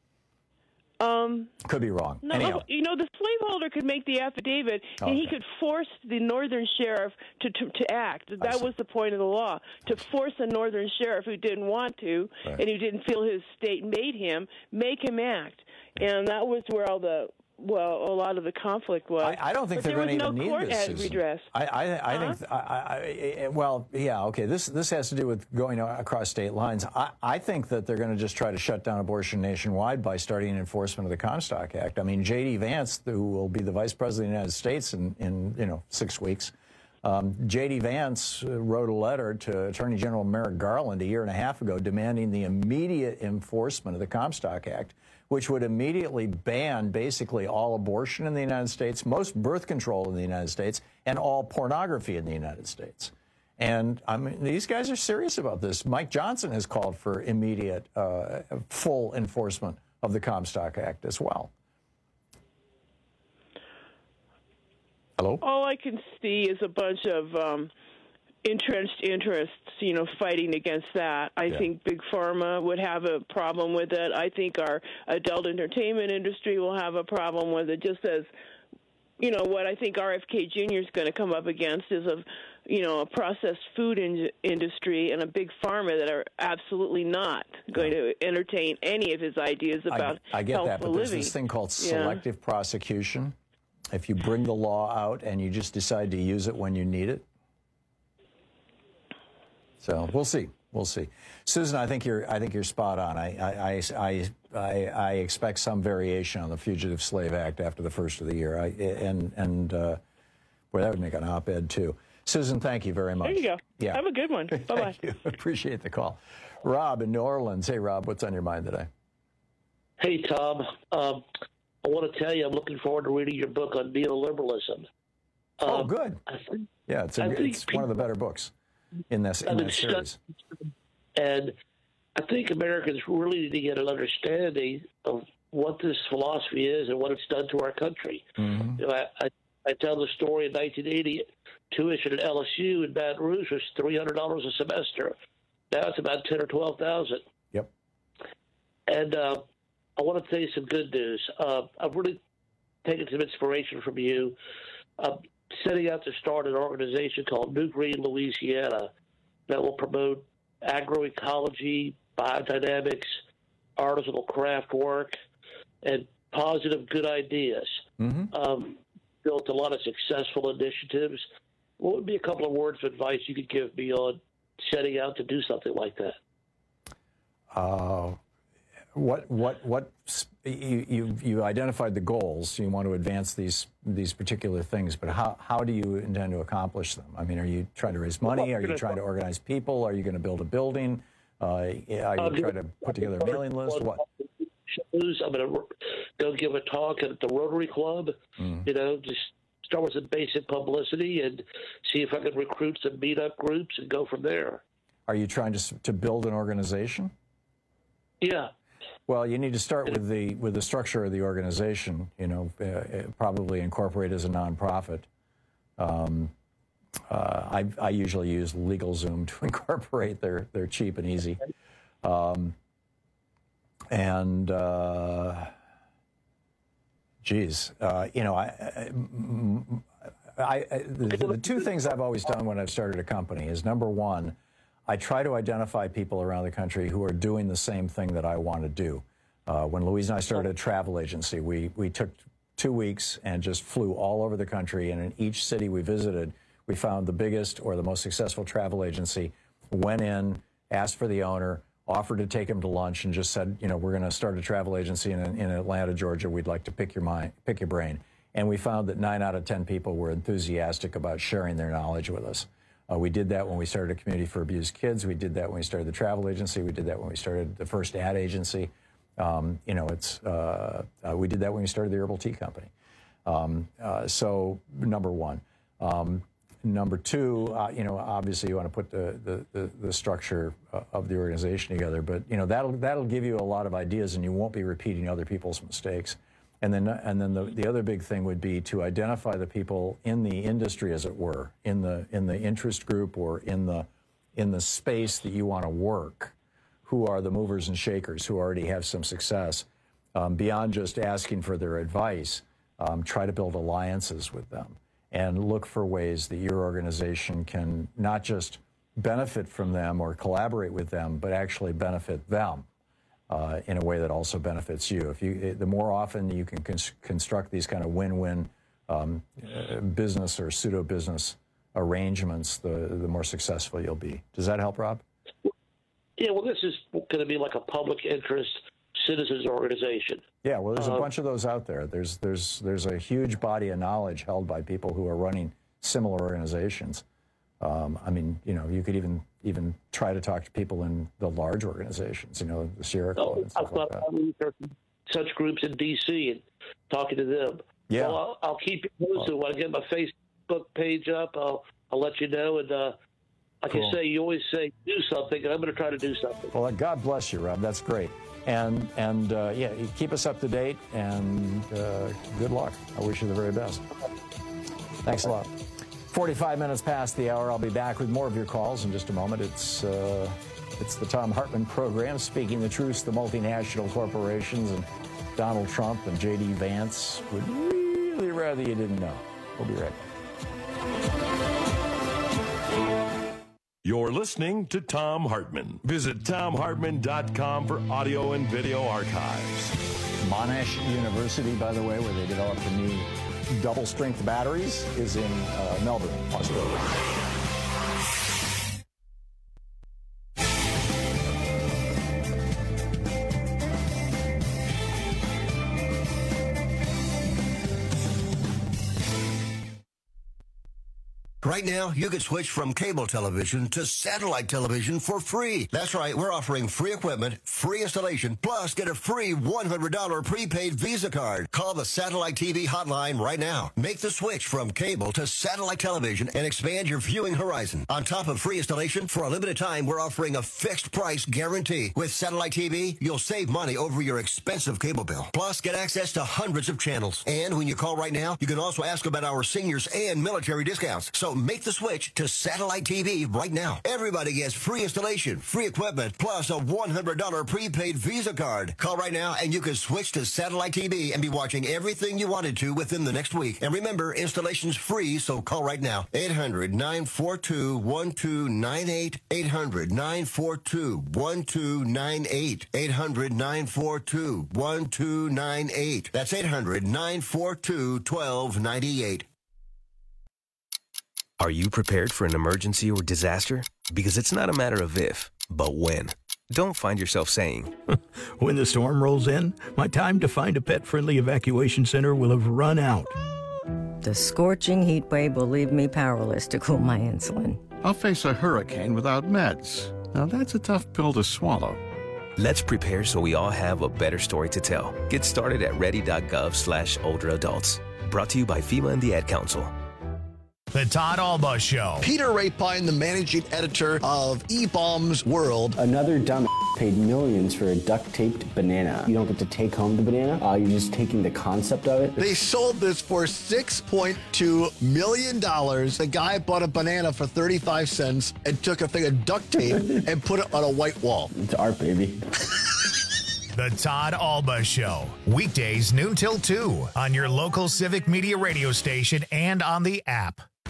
Could be wrong. No, anyhow. The slaveholder could make the affidavit, and he could force the northern sheriff to act. That was the point of the law, to force a northern sheriff who didn't want to and who didn't feel his state made him, make him act. And that was where a lot of the conflict was. I don't think they're going to even need this, Susan. Redress. I think, okay, this has to do with going across state lines. I think that they're going to just try to shut down abortion nationwide by starting enforcement of the Comstock Act. I mean, J.D. Vance, who will be the Vice President of the United States in 6 weeks, J.D. Vance wrote a letter to Attorney General Merrick Garland a year and a half ago demanding the immediate enforcement of the Comstock Act, which would immediately ban basically all abortion in the United States, most birth control in the United States, and all pornography in the United States. And I mean, these guys are serious about this. Mike Johnson has called for immediate, full enforcement of the Comstock Act as well. Hello? All I can see is a bunch of entrenched interests, fighting against that. I think Big Pharma would have a problem with it. I think our adult entertainment industry will have a problem with it, just as, what I think RFK Jr. is going to come up against is a processed food industry and a Big Pharma that are absolutely not going to entertain any of his ideas about I get that, but there's this thing called selective prosecution. If you bring the law out and you just decide to use it when you need it. So we'll see. We'll see. Susan, I think you're spot on. I expect some variation on the Fugitive Slave Act after the first of the year. Boy, that would make an op-ed too. Susan, thank you very much. There you go. Yeah. Have a good one. Bye-bye. Thank you. Appreciate the call. Rob in New Orleans. Hey, Rob, what's on your mind today? Hey, Tom. I want to tell you I'm looking forward to reading your book on neoliberalism. Oh, good. It's one of the better books in that series. And I think Americans really need to get an understanding of what this philosophy is and what it's done to our country. Mm-hmm. I tell the story in 1980, tuition at LSU in Baton Rouge was $300 a semester. Now it's about $10,000 or $12,000. Yep. And I want to tell you some good news. I've really taken some inspiration from you. Setting out to start an organization called New Green Louisiana that will promote agroecology, biodynamics, artisanal craft work, and positive good ideas. Mm-hmm. Built a lot of successful initiatives. What would be a couple of words of advice you could give me on setting out to do something like that? You identified the goals. You want to advance these particular things, but how do you intend to accomplish them? I mean, are you trying to raise money? Are you trying to organize people? Are you going to build a building? Are you trying to put together a mailing list? What? I'm going to go give a talk at the Rotary Club. Just start with some basic publicity and see if I can recruit some meetup groups and go from there. Are you trying to build an organization? Yeah. Well, you need to start with the structure of the organization. Probably incorporate as a nonprofit. I usually use LegalZoom to incorporate. They're cheap and easy. The two things I've always done when I've started a company is, number one, I try to identify people around the country who are doing the same thing that I want to do. When Louise and I started a travel agency, we took 2 weeks and just flew all over the country, and in each city we visited, We found the biggest or the most successful travel agency, went in, asked for the owner, offered to take him to lunch, and just said, we're going to start a travel agency in Atlanta, Georgia. We'd like to pick your brain. And we found that 9 out of 10 people were enthusiastic about sharing their knowledge with us. We did that when we started a community for abused kids. We did that when we started the travel agency. We did that when we started the first ad agency. We did that when we started the herbal tea company. So number one. Number two, obviously you want to put the structure of the organization together, but that'll give you a lot of ideas, and you won't be repeating other people's mistakes. And then the other big thing would be to identify the people in the industry, as it were, in the interest group or in the space that you want to work, who are the movers and shakers who already have some success. Beyond just asking for their advice, try to build alliances with them and look for ways that your organization can not just benefit from them or collaborate with them, but actually benefit them. In a way that also benefits you. The more often you can construct these kind of win-win business or pseudo-business arrangements, the more successful you'll be. Does that help, Rob? Yeah, well, this is going to be like a public interest citizens organization. Yeah, well, there's a bunch of those out there. There's a huge body of knowledge held by people who are running similar organizations. You could even try to talk to people in the large organizations, the Sierra Club and stuff like that. Such groups in D.C. and talking to them. Yeah. Well, I'll keep you posted. When I get my Facebook page up, I'll let you know. And like Cool. I say, you always say do something, and I'm going to try to do something. Well, God bless you, Rob. That's great. And you keep us up to date, and good luck. I wish you the very best. Thanks a lot. 45 minutes past the hour. I'll be back with more of your calls in just a moment. It's the Thom Hartmann program, speaking the truth to multinational corporations, and Donald Trump and J.D. Vance would really rather you didn't know. We'll be right back. You're listening to Thom Hartmann. Visit ThomHartmann.com for audio and video archives. Monash University, by the way, where they developed the new double-strength batteries, is in Melbourne, Australia. Right now, you can switch from cable television to satellite television for free. That's right, we're offering free equipment, free installation, plus get a free $100 prepaid Visa card. Call the Satellite TV hotline right now. Make the switch from cable to satellite television and expand your viewing horizon. On top of free installation, for a limited time, we're offering a fixed price guarantee. With Satellite TV, you'll save money over your expensive cable bill. Plus, get access to hundreds of channels. And when you call right now, you can also ask about our seniors and military discounts. So make the switch to Satellite TV right now. Everybody gets free installation, free equipment, plus a $100 prepaid Visa card. Call right now and you can switch to Satellite TV and be watching everything you wanted to within the next week. And remember, installation's free, so call right now. 800-942-1298. 800-942-1298. 800-942-1298. That's 800-942-1298. Are you prepared for an emergency or disaster? Because it's not a matter of if, but when. Don't find yourself saying, when the storm rolls in, my time to find a pet-friendly evacuation center will have run out. The scorching heat wave will leave me powerless to cool my insulin. I'll face a hurricane without meds. Now that's a tough pill to swallow. Let's prepare so we all have a better story to tell. Get started at ready.gov/older adults. Brought to you by FEMA and the Ad Council. The Todd Alba Show. Peter Rapine, the managing editor of eBaum's World. Another dumb paid millions for a duct-taped banana. You don't get to take home the banana. You're just taking the concept of it. They sold this for $6.2 million. The guy bought a banana for 35 cents and took a thing of duct tape and put it on a white wall. It's art, baby. The Todd Alba Show. Weekdays noon till 2 on your local Civic Media radio station and on the app.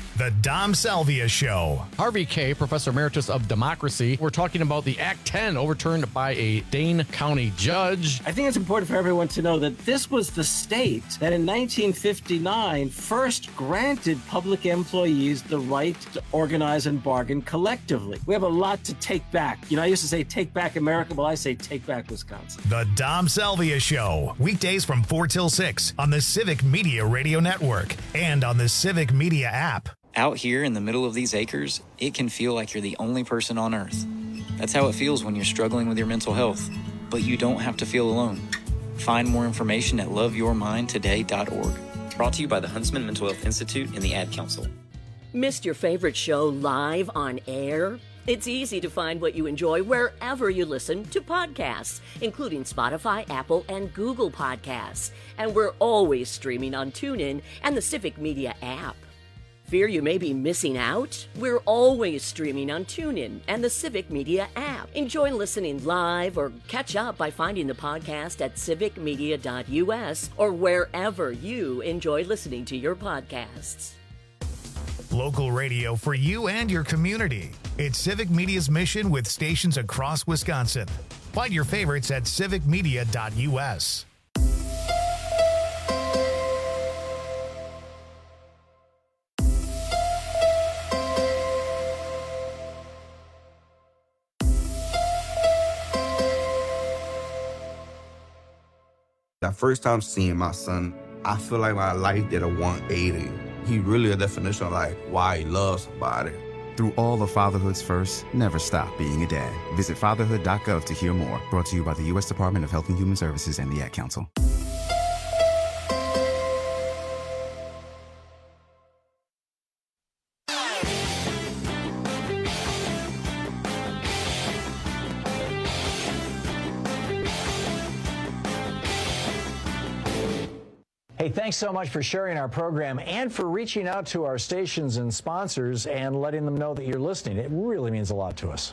The Dom Salvia Show. Harvey Kaye, Professor Emeritus of Democracy. We're talking about the Act 10 overturned by a Dane County judge. I think it's important for everyone to know that this was the state that in 1959 first granted public employees the right to organize and bargain collectively. We have a lot to take back. I used to say take back America, well, I say take back Wisconsin. The Dom Salvia Show. Weekdays from 4 till 6 on the Civic Media Radio Network and on the Civic Media app. Out here in the middle of these acres, it can feel like you're the only person on Earth. That's how it feels when you're struggling with your mental health. But you don't have to feel alone. Find more information at loveyourmindtoday.org. Brought to you by the Huntsman Mental Health Institute and the Ad Council. Missed your favorite show live on air? It's easy to find what you enjoy wherever you listen to podcasts, including Spotify, Apple, and Google Podcasts. And we're always streaming on TuneIn and the Civic Media app. Fear you may be missing out? We're always streaming on TuneIn and the Civic Media app. Enjoy listening live or catch up by finding the podcast at civicmedia.us or wherever you enjoy listening to your podcasts. Local radio for you and your community. It's Civic Media's mission with stations across Wisconsin. Find your favorites at civicmedia.us. That first time seeing my son, I feel like my life did a 180. He really a definition of like why he loves somebody. Through all of fatherhood's first, never stop being a dad. Visit fatherhood.gov to hear more. Brought to you by the U.S. Department of Health and Human Services and the Ad Council. Hey, thanks so much for sharing our program and for reaching out to our stations and sponsors and letting them know that you're listening. It really means a lot to us.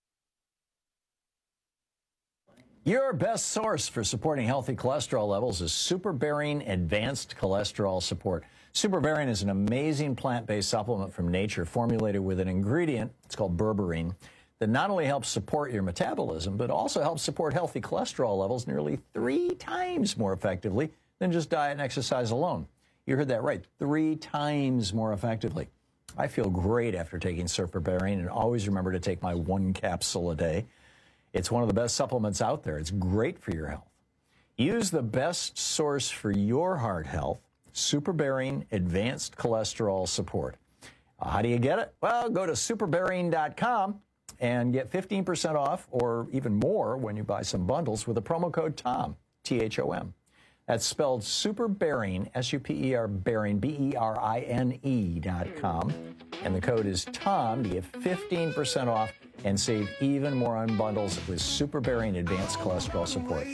Your best source for supporting healthy cholesterol levels is Superbearing Advanced Cholesterol Support. Superbearing is an amazing plant-based supplement from nature formulated with an ingredient, it's called berberine, that not only helps support your metabolism, but also helps support healthy cholesterol levels nearly 3 times more effectively than just diet and exercise alone. You heard that right, 3 times more effectively. I feel great after taking Superbearing, and always remember to take my 1 capsule a day. It's one of the best supplements out there. It's great for your health. Use the best source for your heart health, Superbearing Advanced Cholesterol Support. How do you get it? Well, go to superbearing.com and get 15% off or even more when you buy some bundles with the promo code TOM, T-H-O-M. That's spelled Superbearing, S-U-P-E-R, Bearing, B-E-R-I-N-E.com. And the code is TOM to get 15% off and save even more on bundles with Superbearing Advanced Cholesterol Support.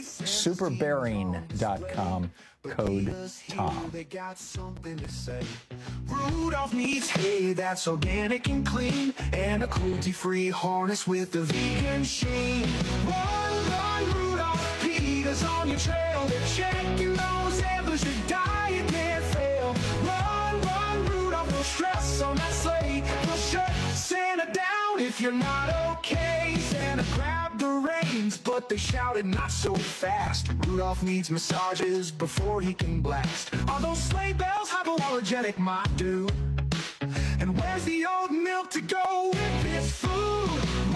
Superbearing.com, code TOM. They got something to say. Rudolph needs hay that's organic and clean, and a cruelty-free harness with the vegan sheen. Run, Rudolph, Peter's on your trail. They're checking those antlers, your diet can't fail. Run, Rudolph, no stress on that sleigh. We'll shut Santa down if you're not okay. Santa grabbed the reins, but they shouted not so fast. Rudolph needs massages before he can blast. Are those sleigh bells hypoallergenic, my dude? And where's the old milk to go with this food?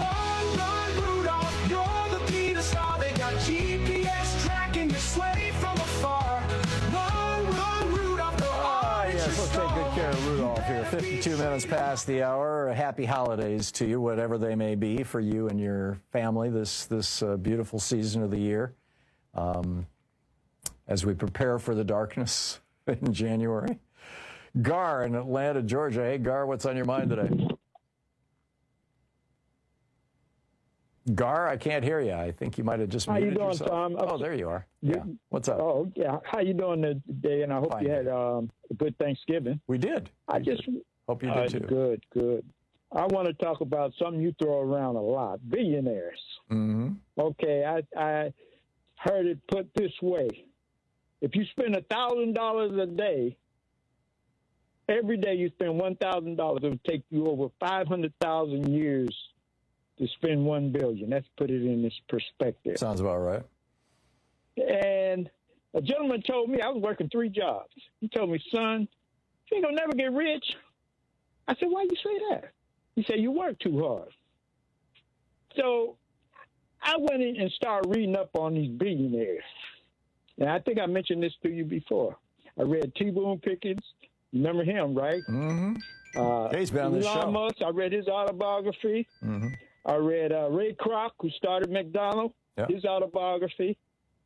Run, Rudolph, you're the Peter star. They got GPS tracking your sleigh from afar. Run, Rudolph, the Yes, let's take good care of Rudolph here. 52 minutes past the hour. Happy holidays to you, whatever they may be for you and your family this beautiful season of the year. As we prepare for the darkness in January. Gar in Atlanta, Georgia. Hey, Gar, what's on your mind today? Gar, I can't hear you. I think you might have just muted yourself. How you doing, Tom? Oh, there you are. Yeah. What's up? Oh, yeah. How you doing today? And I hope you had a good Thanksgiving. We did. I just hope you did too. Good. I want to talk about something you throw around a lot: billionaires. Mm-hmm. Okay, I heard it put this way: if you spend $1,000 a day, every day you spend $1,000, it would take you over 500,000 years to spend $1 billion. Let's put it in this perspective. Sounds about right. And a gentleman told me, I was working 3 jobs. He told me, son, you ain't gonna never get rich. I said, why you say that? He said, you work too hard. So I went in and started reading up on these billionaires. And I think I mentioned this to you before. I read T. Boone Pickens. Remember him, right? Mm-hmm. He's been on this show. Elon Musk, I read his autobiography. Mm-hmm. I read Ray Kroc, who started McDonald's, his autobiography.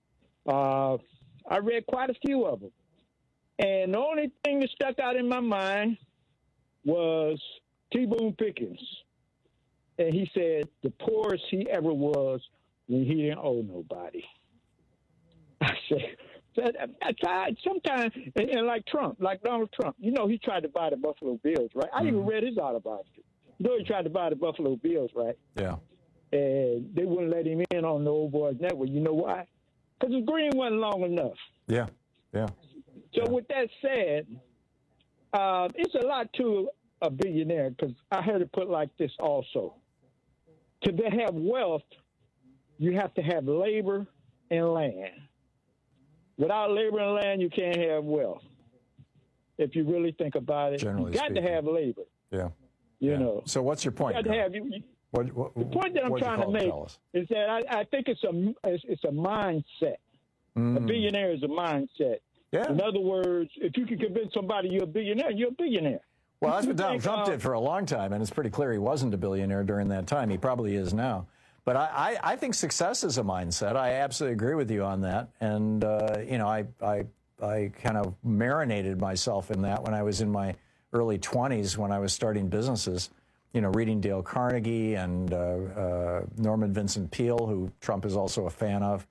I read quite a few of them. And the only thing that stuck out in my mind was T. Boone Pickens. And he said the poorest he ever was when he didn't owe nobody. I said, I tried sometimes, and like Trump, like Donald Trump, you know, he tried to buy the Buffalo Bills, right? I even read his autobiography. You know, he tried to buy the Buffalo Bills, right? Yeah. And they wouldn't let him in on the Old Boys Network. You know why? Because his green wasn't long enough. Yeah. So with that said, it's a lot to a billionaire, because I heard it put like this also. To have wealth, you have to have labor and land. Without labor and land, you can't have wealth. If you really think about it, Generally you got speaking. to have labor. Yeah. You know. So what's your point? You got to have, the point that I'm trying to make is that I think it's a mindset. A billionaire is a mindset. Yeah. In other words, if you can convince somebody you're a billionaire, you're a billionaire. Well, that's what Donald Trump did for a long time, and it's pretty clear he wasn't a billionaire during that time. He probably is now. But I think success is a mindset. I absolutely agree with you on that. And, you know, I kind of marinated myself in that when I was in my early 20s when I was starting businesses, you know, reading Dale Carnegie and Norman Vincent Peale, who Trump is also a fan of.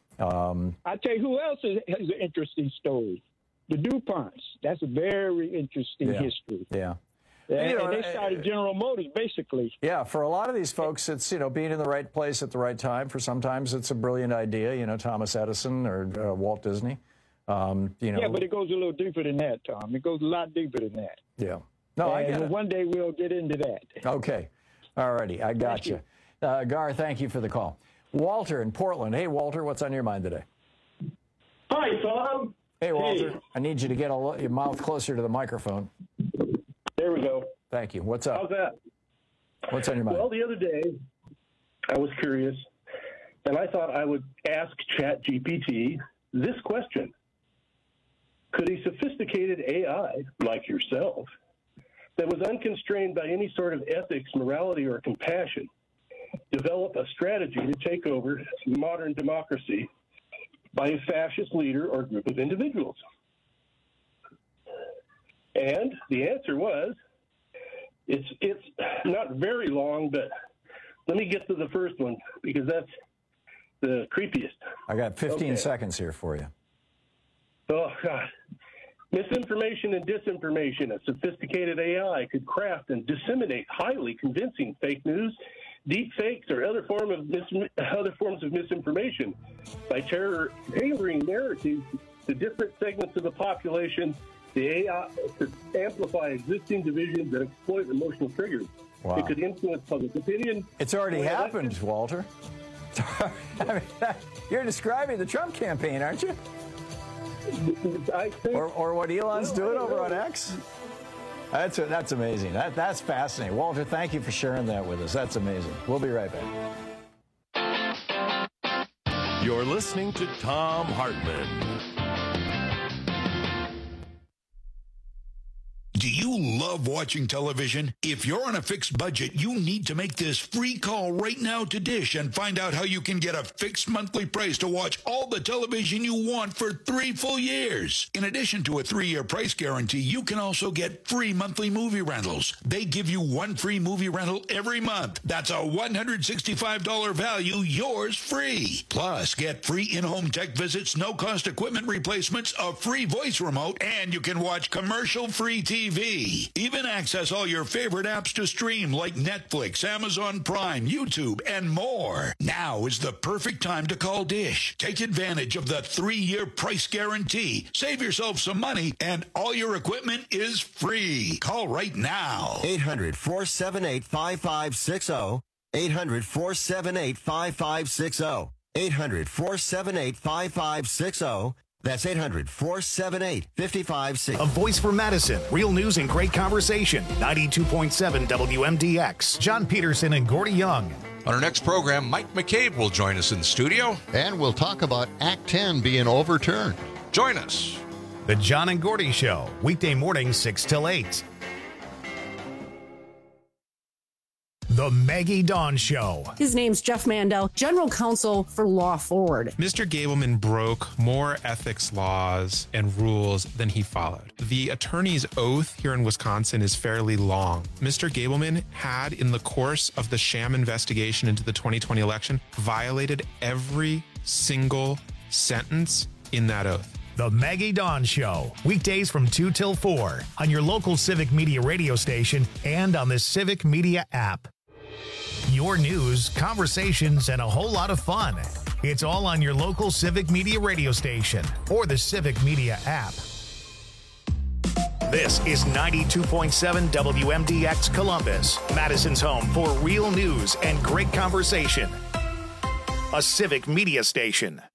I tell you who else has an interesting story. The DuPonts. That's a very interesting history. Yeah. And, you know, and they started General Motors, basically. Yeah, for a lot of these folks, it's, you know, being in the right place at the right time. For sometimes it's a brilliant idea, you know, Thomas Edison or Walt Disney. You know. Yeah, but it goes a little deeper than that, Tom. It goes a lot deeper than that. Yeah. No, I get it. One day we'll get into that. Okay. All righty. I got you. Gar, thank you for the call. Walter in Portland. Hey, Walter, what's on your mind today? Hi, Tom. Hey, Walter. I need you to get your mouth closer to the microphone. There we go. Thank you. What's up? How's that? What's on your mind? Well, the other day, I was curious, and I thought I would ask ChatGPT this question. Could a sophisticated AI like yourself that was unconstrained by any sort of ethics, morality, or compassion develop a strategy to take over modern democracy by a fascist leader or group of individuals? And the answer was, it's not very long, but let me get to the first one because that's the creepiest. I got 15 seconds here for you. Oh, God. Misinformation and disinformation. A sophisticated AI could craft and disseminate highly convincing fake news, deep fakes, or other forms of misinformation by tailoring narratives to different segments of the population. The AI could amplify existing divisions and exploit emotional triggers. Wow. It could influence public opinion. It's already happened, Walter. I mean, you're describing the Trump campaign, aren't you? I think, or what Elon's doing over on X? That's amazing. That's fascinating. Walter, thank you for sharing that with us. That's amazing. We'll be right back. You're listening to Thom Hartmann. Do you love watching television? If you're on a fixed budget, you need to make this free call right now to Dish and find out how you can get a fixed monthly price to watch all the television you want for 3 full years. In addition to a 3-year price guarantee, you can also get free monthly movie rentals. They give you 1 free movie rental every month. That's a $165 value, yours free. Plus, get free in-home tech visits, no-cost equipment replacements, a free voice remote, and you can watch commercial-free TV. Even access all your favorite apps to stream like Netflix, Amazon Prime, YouTube, and more. Now is the perfect time to call Dish. Take advantage of the 3-year price guarantee. Save yourself some money, and all your equipment is free. Call right now. 800-478-5560. 800-478-5560. 800-478-5560. That's 800-478-5560. A voice for Madison. Real news and great conversation. 92.7 WMDX. John Peterson and Gordy Young. On our next program, Mike McCabe will join us in the studio. And we'll talk about Act 10 being overturned. Join us. The John and Gordy Show. Weekday mornings 6 till 8. The Maggie Dawn Show. His name's Jeff Mandel, General Counsel for Law Forward. Mr. Gableman broke more ethics laws and rules than he followed. The attorney's oath here in Wisconsin is fairly long. Mr. Gableman had, in the course of the sham investigation into the 2020 election, violated every single sentence in that oath. The Maggie Dawn Show. Weekdays from 2 till 4 on your local Civic Media radio station and on the Civic Media app. Your news, conversations, and a whole lot of fun. It's all on your local Civic Media radio station or the Civic Media app. This is 92.7 WMDX Columbus, Madison's home for real news and great conversation. A Civic Media station.